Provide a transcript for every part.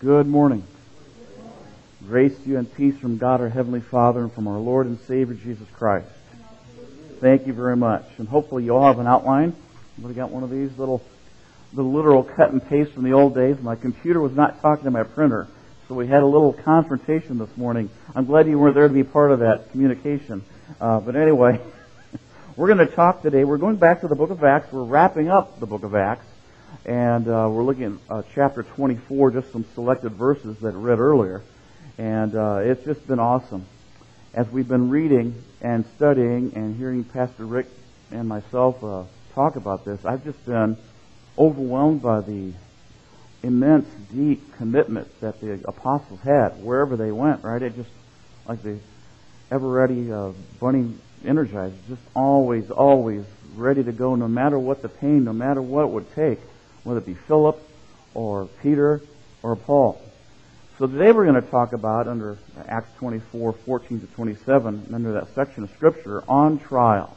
Good morning. Grace to you and peace from God our Heavenly Father and from our Lord and Savior Jesus Christ. Thank you very much. And hopefully you all have an outline. Anybody got one of these the literal cut and paste from the old days? My computer was not talking to my printer, so we had a little confrontation this morning. I'm glad you weren't there to be part of that communication. But anyway, we're going to talk today. We're going back to the book of Acts. We're wrapping up the book of Acts. And we're looking at chapter 24, just some selected verses that I read earlier. And it's just been awesome. As we've been reading and studying and hearing Pastor Rick and myself talk about this, I've just been overwhelmed by the immense, deep commitment that the apostles had wherever they went, right? It just, like the ever-ready bunny Energizer, just always ready to go, no matter what the pain, no matter what it would take, whether it be Philip or Peter or Paul. So today we're going to talk about, under Acts 24, 14 to 27, under that section of Scripture, on trial.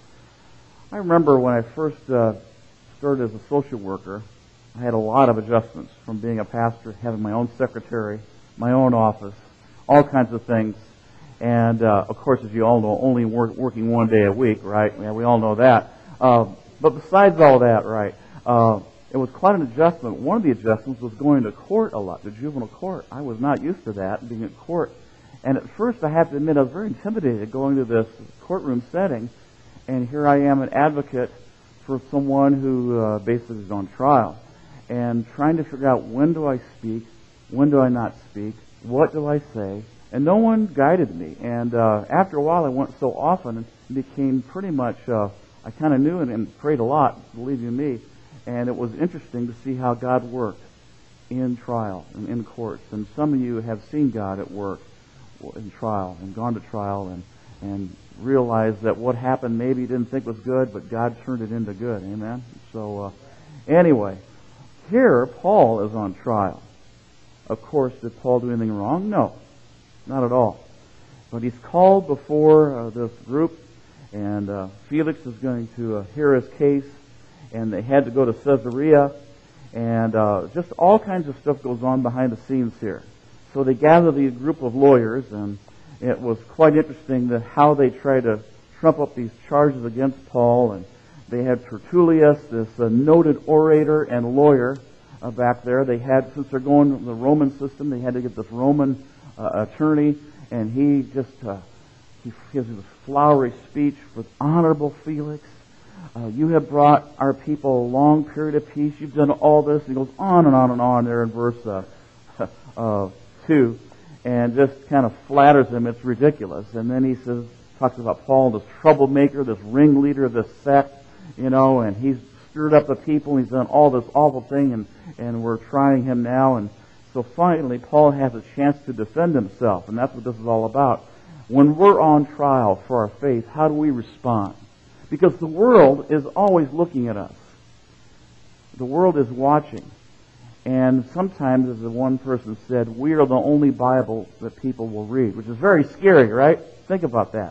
I remember when I first started as a social worker, I had a lot of adjustments from being a pastor, having my own secretary, my own office, all kinds of things. And, of course, as you all know, only working one day a week, right? Yeah, we all know that. But besides all that, right, it was quite an adjustment. One of the adjustments was going to court a lot, to juvenile court. I was not used to that, being at court. And at first, I have to admit, I was very intimidated going to this courtroom setting. And here I am, an advocate for someone who basically is on trial. And trying to figure out, when do I speak? When do I not speak? What do I say? And no one guided me. And after a while, I went so often and became pretty much, I kind of knew and prayed a lot, believe you me. And it was interesting to see how God worked in trial and in courts. And some of you have seen God at work in trial and gone to trial and realized that what happened maybe you didn't think was good, but God turned it into good. Amen? So anyway, here Paul is on trial. Of course, did Paul do anything wrong? No, not at all. But he's called before this group, and Felix is going to hear his case. And they had to go to Caesarea, and just all kinds of stuff goes on behind the scenes here. So they gather the group of lawyers, and it was quite interesting that how they try to trump up these charges against Paul. And they had Tertullius, this noted orator and lawyer back there. They had, since they're going the Roman system, they had to get this Roman attorney, and he just he gives this flowery speech with Honorable Felix. You have brought our people a long period of peace. You've done all this. And he goes on and on and on there in verse 2, and just kind of flatters him. It's ridiculous. And then he talks about Paul, this troublemaker, this ringleader of this sect, and he's stirred up the people. And he's done all this awful thing, and we're trying him now. And so finally, Paul has a chance to defend himself, and that's what this is all about. When we're on trial for our faith, how do we respond? Because the world is always looking at us. The world is watching. And sometimes, as the one person said, we are the only Bible that people will read, which is very scary, right? Think about that.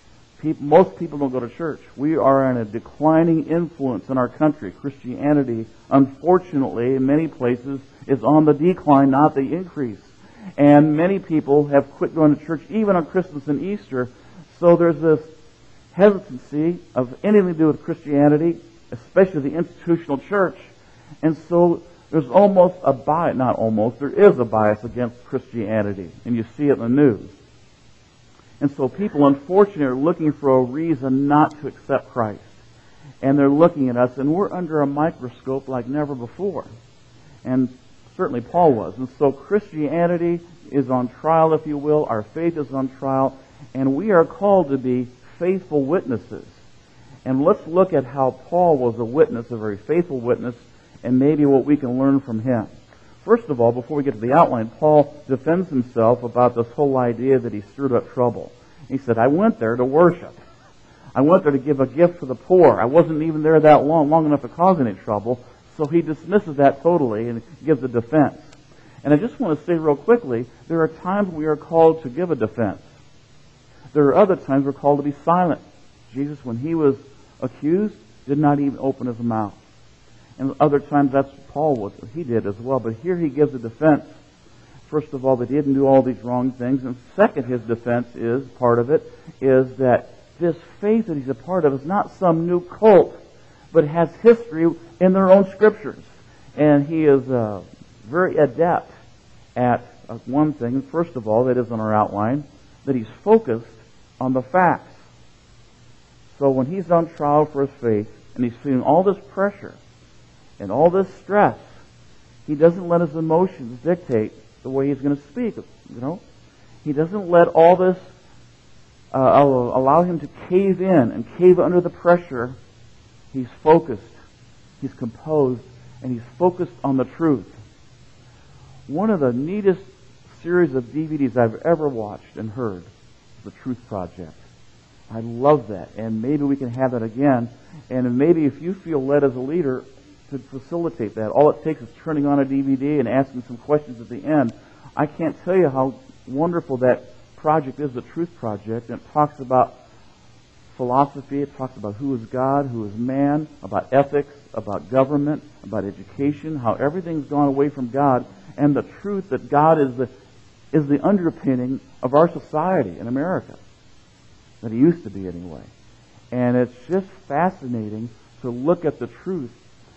Most people don't go to church. We are in a declining influence in our country. Christianity, unfortunately, in many places, is on the decline, not the increase. And many people have quit going to church, even on Christmas and Easter. So there's this hesitancy of anything to do with Christianity, especially the institutional church. And so there's almost a bias, not almost, there is a bias against Christianity, and you see it in the news. And so people, unfortunately, are looking for a reason not to accept Christ. And they're looking at us, and we're under a microscope like never before. And certainly Paul was. And so Christianity is on trial, if you will. Our faith is on trial. And we are called to be faithful witnesses. And let's look at how Paul was a witness, a very faithful witness, and maybe what we can learn from him. First of all, before we get to the outline, Paul defends himself about this whole idea that he stirred up trouble. He said, I went there to worship. I went there to give a gift to the poor. I wasn't even there that long enough to cause any trouble. So he dismisses that totally and gives a defense. And I just want to say real quickly, there are times we are called to give a defense. There are other times we're called to be silent. Jesus, when he was accused, did not even open his mouth. And other times that's Paul was. He did as well. But here he gives a defense first of all, that he didn't do all these wrong things. And second, his defense is, part of it, is that this faith that he's a part of is not some new cult, but has history in their own scriptures. And he is very adept at one thing, first of all, that is on our outline, that he's focused on the facts. So when he's on trial for his faith, and he's feeling all this pressure and all this stress, he doesn't let his emotions dictate the way he's going to speak. He doesn't let all this allow him to cave in and cave under the pressure. He's focused, he's composed, and he's focused on the truth. One of the neatest series of DVDs I've ever watched and heard is The Truth Project. I love that, and maybe we can have that again. And maybe if you feel led as a leader to facilitate that, all it takes is turning on a DVD and asking some questions at the end. I can't tell you how wonderful that project is, The Truth Project. And it talks about philosophy, it talks about who is God, who is man, about ethics, about government, about education, how everything's gone away from God, and the truth that God is the underpinning of our society in America. That he used to be anyway. And it's just fascinating to look at the truth.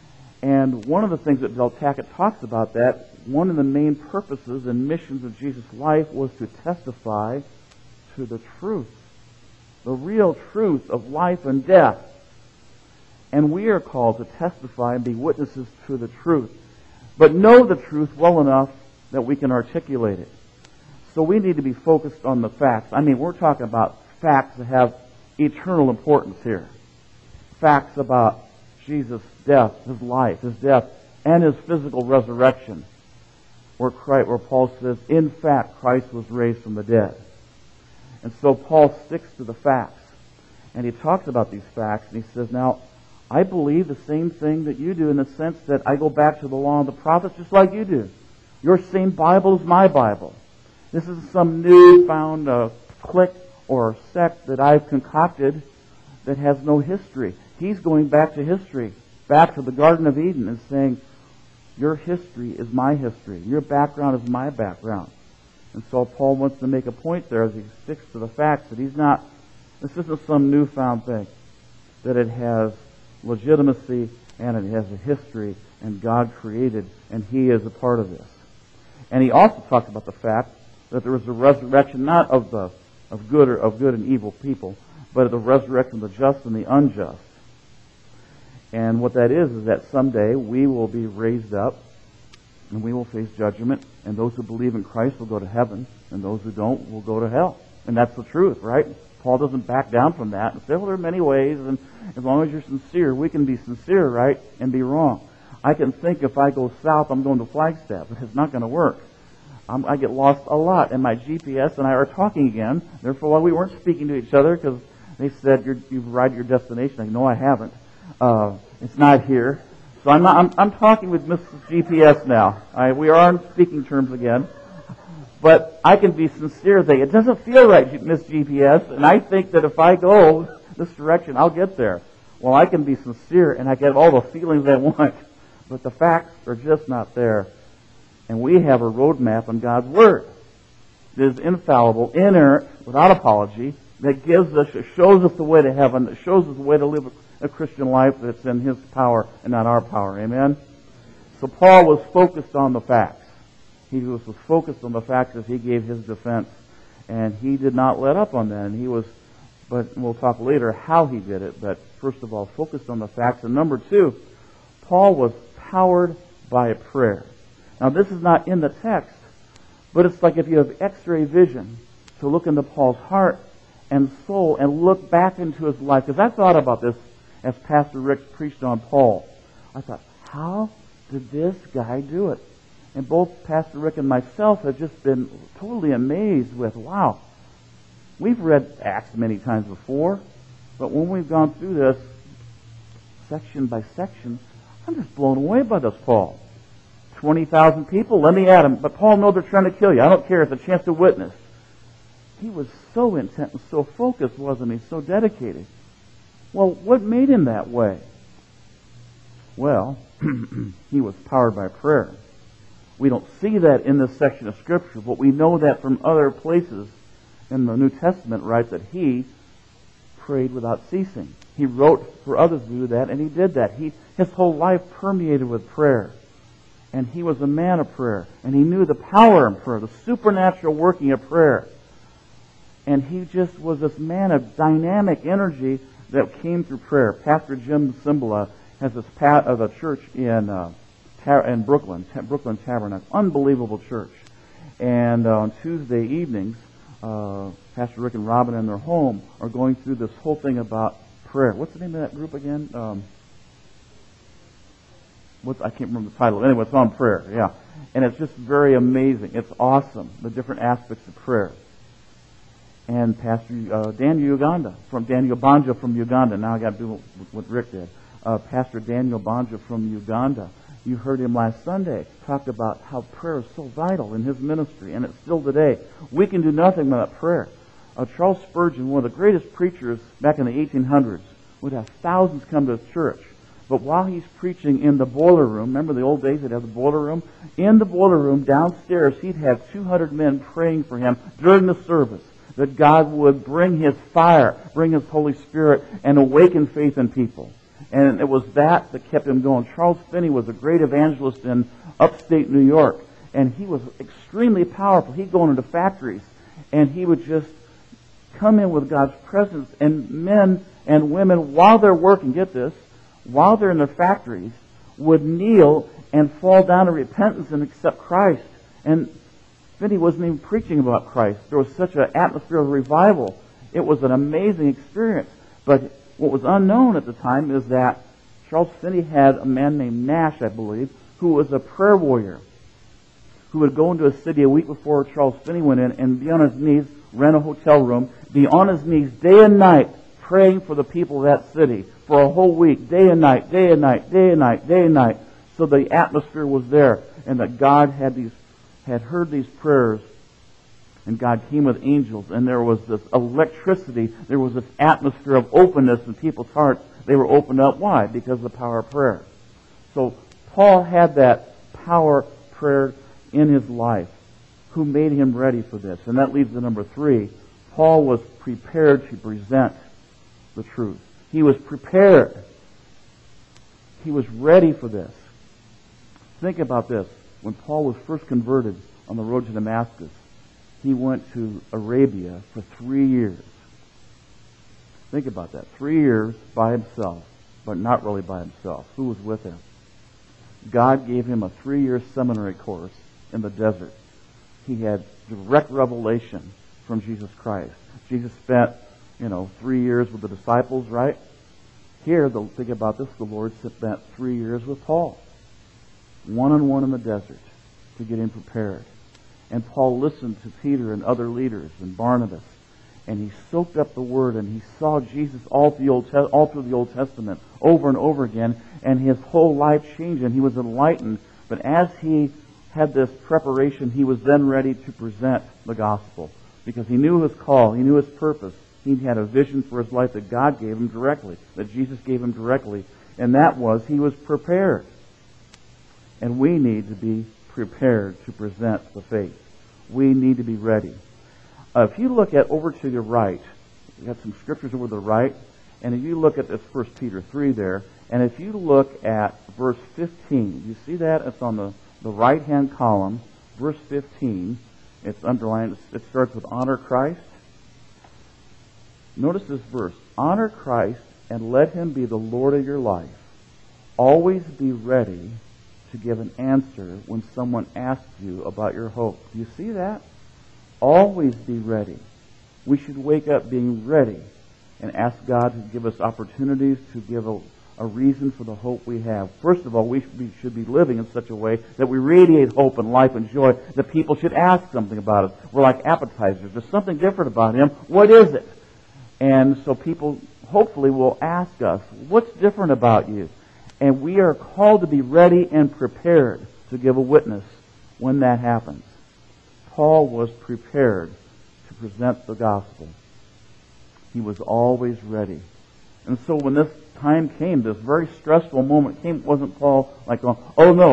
And one of the things that Del Tackett talks about that, one of the main purposes and missions of Jesus' life was to testify to the truth. The real truth of life and death. And we are called to testify and be witnesses to the truth. But know the truth well enough that we can articulate it. So we need to be focused on the facts. I mean, we're talking about facts that have eternal importance here. Facts about Jesus' death, his life, his death, and his physical resurrection. Where Paul says, in fact, Christ was raised from the dead. And so Paul sticks to the facts. And he talks about these facts, and he says, now, I believe the same thing that you do in the sense that I go back to the law and the prophets just like you do. Your same Bible is my Bible. This is some new found clique or sect that I've concocted that has no history. He's going back to history, back to the Garden of Eden, and saying, your history is my history. Your background is my background. And so Paul wants to make a point there as he sticks to the facts that this isn't some newfound thing, that it has legitimacy and it has a history, and God created, and he is a part of this. And he also talks about the fact that there was a resurrection not of good and evil people, but of the resurrection of the just and the unjust. And what that is that someday we will be raised up and we will face judgment, and those who believe in Christ will go to heaven, and those who don't will go to hell. And that's the truth, right? Paul doesn't back down from that and say, well, there are many ways, and as long as you're sincere, we can be sincere, right, and be wrong. I can think if I go south, I'm going to Flagstaff, but it's not going to work. I get lost a lot, and my GPS and I are talking again. Therefore, we weren't speaking to each other because they said you've arrived at your destination. I know I haven't. It's not here. So I'm talking with Mrs. GPS now. We are on speaking terms again. But I can be sincere and say, it doesn't feel right, Miss GPS, and I think that if I go this direction, I'll get there. Well, I can be sincere and I get all the feelings I want, but the facts are just not there. And we have a roadmap on God's Word. It is infallible, inerrant, without apology, that shows us the way to heaven, that shows us the way to live a Christian life that's in His power and not our power. Amen? So Paul was focused on the facts. He was focused on the facts as he gave his defense. And he did not let up on that. And but we'll talk later how he did it. But first of all, focused on the facts. And number two, Paul was powered by prayer. Now this is not in the text, but it's like if you have X-ray vision to look into Paul's heart and soul and look back into his life. Because I thought about this as Pastor Rick preached on Paul. I thought, how did this guy do it? And both Pastor Rick and myself have just been totally amazed with, wow, we've read Acts many times before, but when we've gone through this section by section, I'm just blown away by this Paul. 20,000 people, let me at him. But Paul, no, they're trying to kill you. I don't care. It's a chance to witness. He was so intent and so focused, wasn't he? So dedicated. Well, what made him that way? Well, he was powered by prayer. We don't see that in this section of Scripture, but we know that from other places in the New Testament, right, that he prayed without ceasing. He wrote for others to do that, and he did that. His whole life permeated with prayer. And he was a man of prayer. And he knew the power of prayer, the supernatural working of prayer. And he just was this man of dynamic energy that came through prayer. Pastor Jim Cymbala has this of a church in Brooklyn Tabernacle, unbelievable church. And on Tuesday evenings, Pastor Rick and Robin in their home are going through this whole thing about prayer. What's the name of that group again? I can't remember the title. Anyway, it's on prayer, yeah. And it's just very amazing. It's awesome, the different aspects of prayer. And Pastor Daniel Banja from Uganda. Now I got to do what Rick did. Pastor Daniel Banja from Uganda. You heard him last Sunday talk about how prayer is so vital in his ministry, and it's still today. We can do nothing without prayer. Charles Spurgeon, one of the greatest preachers back in the 1800s, would have thousands come to his church. But while he's preaching in the boiler room, remember the old days they'd have the boiler room? In the boiler room downstairs, he'd have 200 men praying for him during the service, that God would bring His fire, bring His Holy Spirit, and awaken faith in people. And it was that kept him going. Charles Finney was a great evangelist in upstate New York, and he was extremely powerful. He'd go into factories, and he would just come in with God's presence, and men and women, while they're working, get this, while they're in their factories, would kneel and fall down in repentance and accept Christ. And Finney wasn't even preaching about Christ. There was such an atmosphere of revival. It was an amazing experience. But what was unknown at the time is that Charles Finney had a man named Nash, I believe, who was a prayer warrior, who would go into a city a week before Charles Finney went in and be on his knees, rent a hotel room, be on his knees day and night, praying for the people of that city for a whole week, day and night, day and night, day and night, day and night. So the atmosphere was there, and that God had heard these prayers, and God came with angels, and there was this electricity, there was this atmosphere of openness in people's hearts. They were opened up. Why? Because of the power of prayer. So Paul had that power prayer in his life. Who made him ready for this? And that leads to number 3. Paul was prepared to present the truth. He was prepared. He was ready for this. Think about this. When Paul was first converted on the road to Damascus, he went to Arabia for 3 years. Think about that. 3 years by himself, but not really by himself. Who was with him? God gave him a 3-year seminary course in the desert. He had direct revelation from Jesus Christ. Jesus spent, 3 years with the disciples, right? Here, think about this, the Lord spent 3 years with Paul, one-on-one in the desert, to get him prepared. And Paul listened to Peter and other leaders and Barnabas, and he soaked up the Word, and he saw Jesus all through the Old Testament, over and over again, and his whole life changed, and he was enlightened. But as he had this preparation, he was then ready to present the gospel, because he knew his call, he knew his purpose. He had a vision for his life that God gave him directly, that Jesus gave him directly, and that was he was prepared. And we need to be prepared to present the faith. We need to be ready. If you look at over to your right, you got some scriptures over the right, and if you look at this 1 Peter 3 there, and if you look at verse 15, you see that? It's on the right-hand column, verse 15. It's underlined. It starts with honor Christ. Notice this verse. Honor Christ and let Him be the Lord of your life. Always be ready to give an answer when someone asks you about your hope. Do you see that? Always be ready. We should wake up being ready and ask God to give us opportunities to give a reason for the hope we have. First of all, we should be living in such a way that we radiate hope and life and joy, that people should ask something about us. We're like appetizers. There's something different about Him. What is it? And so people hopefully will ask us, what's different about you? And we are called to be ready and prepared to give a witness when that happens. Paul was prepared to present the gospel. He was always ready. And so when this time came, this very stressful moment came, wasn't Paul like going, oh no,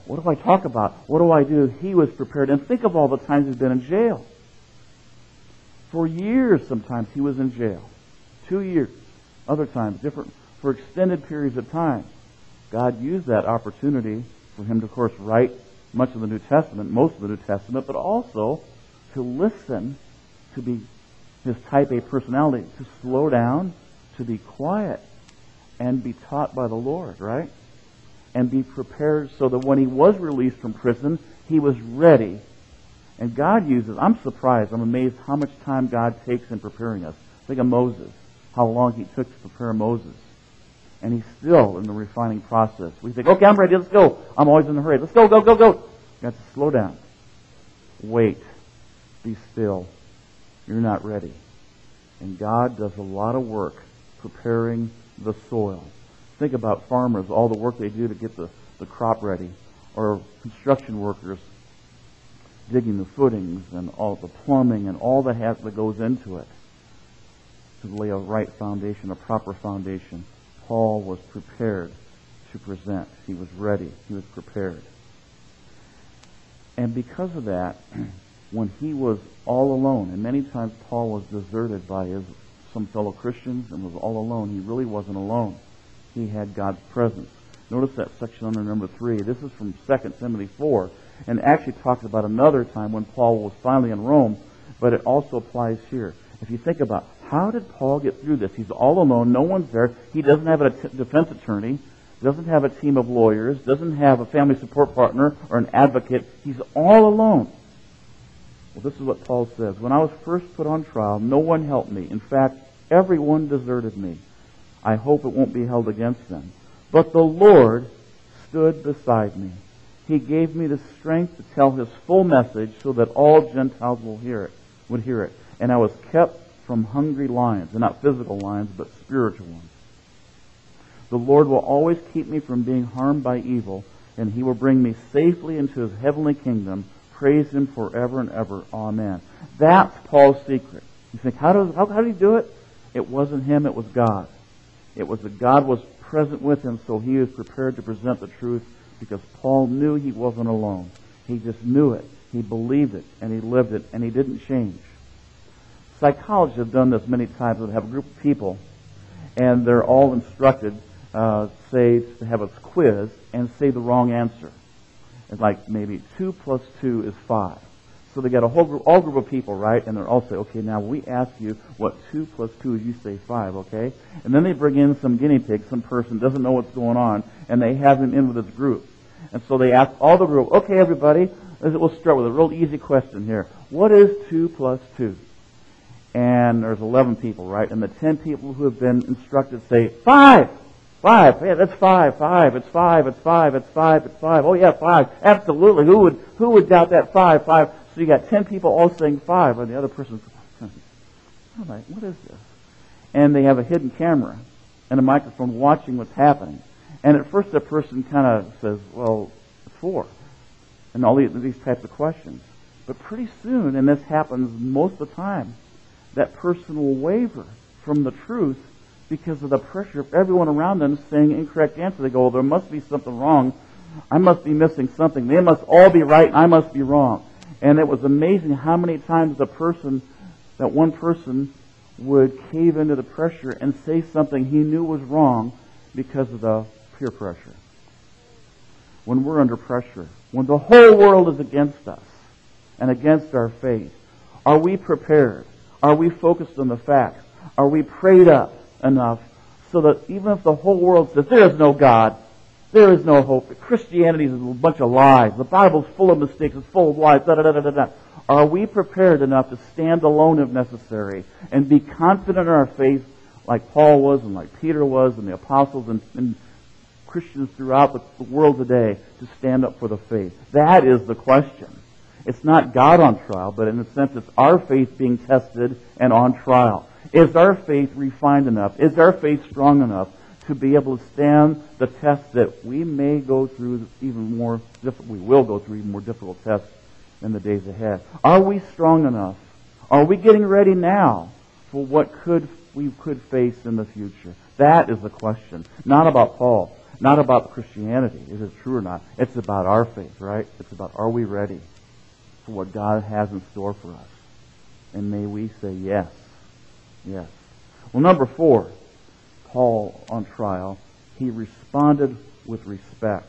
What do I talk about? What do I do? He was prepared. And think of all the times he's been in jail. For years sometimes he was in jail. 2 years. Other times, different, for extended periods of time. God used that opportunity for him to, of course, write much of the New Testament, most of the New Testament, but also to listen, to be his type A personality, to slow down, to be quiet, and be taught by the Lord, right? And be prepared so that when he was released from prison, he was ready. And God uses, I'm surprised, I'm amazed how much time God takes in preparing us. Think of Moses, how long he took to prepare Moses. And he's still in the refining process. We think, okay, I'm ready, let's go. I'm always in a hurry. Let's go, go, go, go. You have to slow down. Wait. Be still. You're not ready. And God does a lot of work preparing the soil. Think about farmers, all the work they do to get the crop ready. Or construction workers digging the footings and all the plumbing and all that goes into it to lay a right foundation, a proper foundation. Paul was prepared to present. He was ready. He was prepared. And because of that, when he was all alone, and many times Paul was deserted by some fellow Christians and was all alone, he really wasn't alone. He had God's presence. Notice that section under number 3. This is from 2 Timothy 4, and actually talks about another time when Paul was finally in Rome, but it also applies here. If you think about how did Paul get through this? He's all alone. No one's there. He doesn't have a defense attorney, doesn't have a team of lawyers, doesn't have a family support partner or an advocate. He's all alone. Well, this is what Paul says. When I was first put on trial, no one helped me. In fact, everyone deserted me. I hope it won't be held against them. But the Lord stood beside me. He gave me the strength to tell his full message so that all Gentiles would hear it. And I was kept from hungry lions, and not physical lions, but spiritual ones. The Lord will always keep me from being harmed by evil, and he will bring me safely into his heavenly kingdom. Praise him forever and ever. Amen. That's Paul's secret. You think, how did he do it? It wasn't him, it was God. It was that God was present with him, so he was prepared to present the truth because Paul knew he wasn't alone. He just knew it. He believed it, and he lived it, and he didn't change. Psychologists have done this many times. They have a group of people, and they're all instructed, say, to have a quiz and say the wrong answer. It's like maybe 2 plus 2 is 5. So they got a all group of people, right? And they're all say, okay, now we ask you what 2 plus 2 is. You say 5, okay? And then they bring in some guinea pig, some person doesn't know what's going on, and they have him in with this group. And so they ask all the group, okay, everybody, we'll start with a real easy question here. What is 2 plus 2? And there's 11 people, right? And the 10 people who have been instructed say, 5! 5. Yeah, that's 5. 5. It's 5. It's 5. It's 5. It's 5. Oh yeah, 5. Absolutely. Who would doubt that 5? 5. So you got 10 people all saying 5, and the other person's, what is this? And they have a hidden camera and a microphone watching what's happening. And at first that person kind of says, well, 4. And all these types of questions. But pretty soon, and this happens most of the time, that person will waver from the truth because of the pressure of everyone around them saying incorrect answer. They go, well, there must be something wrong. I must be missing something. They must all be right, and I must be wrong. And it was amazing how many times that one person would cave into the pressure and say something he knew was wrong because of the peer pressure. When we're under pressure, when the whole world is against us and against our faith, are we prepared? Are we focused on the facts? Are we prayed up enough so that even if the whole world says there is no God, there is no hope, Christianity is a bunch of lies, the Bible's full of mistakes, it's full of lies, are we prepared enough to stand alone if necessary and be confident in our faith like Paul was and like Peter was and the apostles and Christians throughout the world today to stand up for the faith? That is the question. It's not God on trial, but in a sense it's our faith being tested and on trial. Is our faith refined enough? Is our faith strong enough to be able to stand the test that we may go through even more difficult? We will go through even more difficult tests in the days ahead. Are we strong enough? Are we getting ready now for what we could face in the future? That is the question. Not about Paul. not about Christianity, is it true or not? It's about our faith, right? It's about, are we ready for what God has in store for us? And may we say yes. Yes. Well, number 4, Paul on trial, he responded with respect.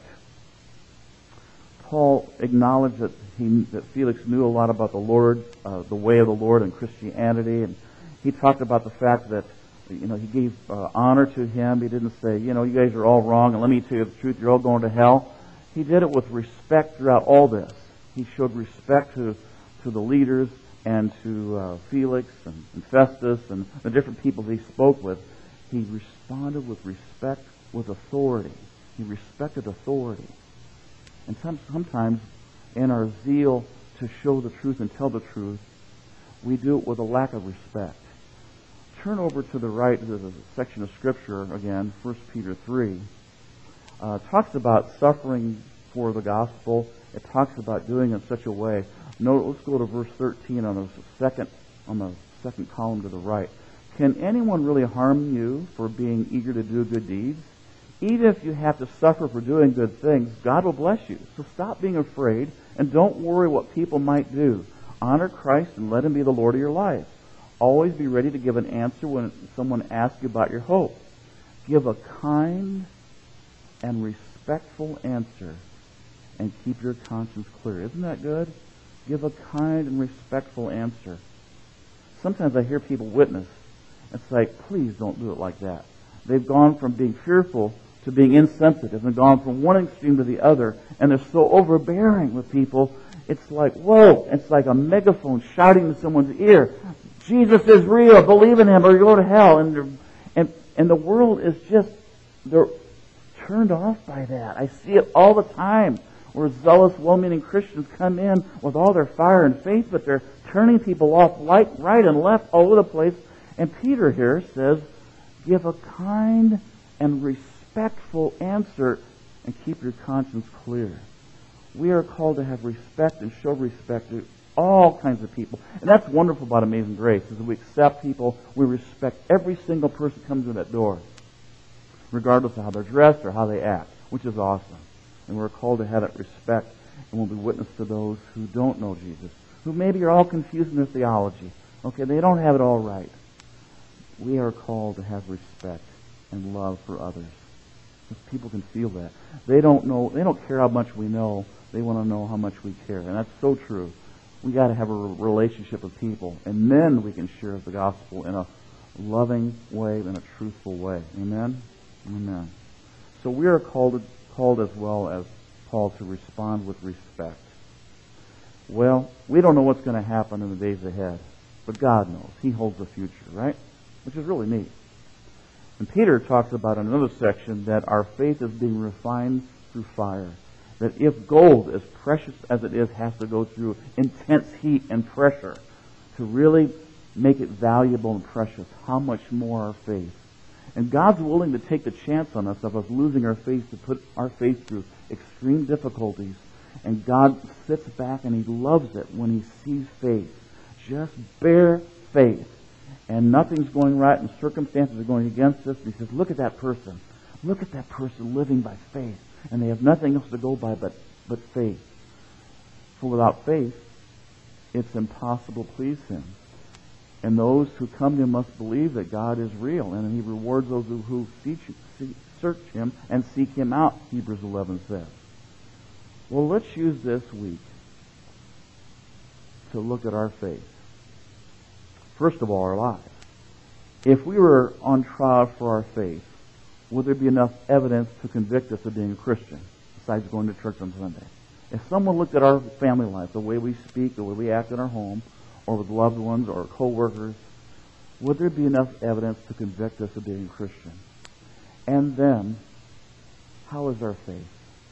Paul acknowledged that Felix knew a lot about the Lord, the way of the Lord and Christianity, and he talked about the fact that he gave honor to him. He didn't say, you guys are all wrong, and let me tell you the truth, you're all going to hell. He did it with respect throughout all this. He showed respect to the leaders and to Felix and Festus and the different people he spoke with. He responded with respect, with authority. He respected authority. And sometimes in our zeal to show the truth and tell the truth, we do it with a lack of respect. Turn over to the right to the section of Scripture again, 1 Peter 3. Talks about suffering for the gospel. It talks about doing it in such a way. Let's go to verse 13 on the second column to the right. Can anyone really harm you for being eager to do good deeds? Even if you have to suffer for doing good things, God will bless you. So stop being afraid and don't worry what people might do. Honor Christ and let Him be the Lord of your life. Always be ready to give an answer when someone asks you about your hope. Give a kind and respectful answer and keep your conscience clear. Isn't that good? Give a kind and respectful answer. Sometimes I hear people witness. It's like, please don't do it like that. They've gone from being fearful to being insensitive and gone from one extreme to the other, and they're so overbearing with people. It's like, whoa, it's like a megaphone shouting in someone's ear, Jesus is real, believe in Him or you go to hell. And the world is just, they're turned off by that. I see it all the time where zealous, well-meaning Christians come in with all their fire and faith, but they're turning people off right and left all over the place. And Peter here says, give a kind and respectful answer and keep your conscience clear. We are called to have respect and show respect to all kinds of people. And that's wonderful about Amazing Grace, is that we accept people, we respect every single person who comes through that door, regardless of how they're dressed or how they act, which is awesome. And we're called to have that respect, and we'll be witness to those who don't know Jesus, who maybe are all confused in their theology. Okay, they don't have it all right. We are called to have respect and love for others. Because people can feel that. They don't care how much we know. They want to know how much we care. And that's so true. We got to have a relationship with people, and then we can share the gospel in a loving way, in a truthful way. Amen? Amen. So we are called as well as Paul to respond with respect. Well, we don't know what's going to happen in the days ahead, but God knows. He holds the future, right? Which is really neat. And Peter talks about in another section that our faith is being refined through fire. That if gold, as precious as it is, has to go through intense heat and pressure to really make it valuable and precious, how much more our faith? And God's willing to take the chance on us of us losing our faith, to put our faith through extreme difficulties. And God sits back and He loves it when He sees faith. Just bare faith. And nothing's going right and circumstances are going against us. And He says, look at that person. Look at that person living by faith. And they have nothing else to go by but faith. For without faith, it's impossible to please Him. And those who come to Him must believe that God is real. And He rewards those who search Him and seek Him out, Hebrews 11 says. Well, let's use this week to look at our faith. First of all, our lives. If we were on trial for our faith, would there be enough evidence to convict us of being a Christian, besides going to church on Sunday? If someone looked at our family life, the way we speak, the way we act in our home, or with loved ones or co-workers, would there be enough evidence to convict us of being a Christian? And then, how is our faith?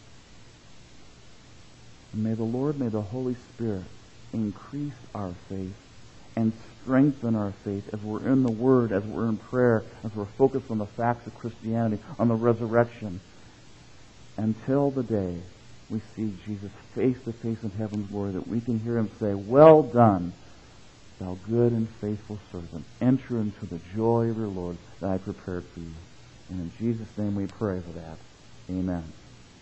And may the Lord, may the Holy Spirit increase our faith and strengthen our faith as we're in the Word, as we're in prayer, as we're focused on the facts of Christianity, on the resurrection, until the day we see Jesus face to face in heaven's glory, that we can hear Him say, well done, thou good and faithful servant. Enter into the joy of your Lord that I prepared for you. And in Jesus' name we pray for that. Amen.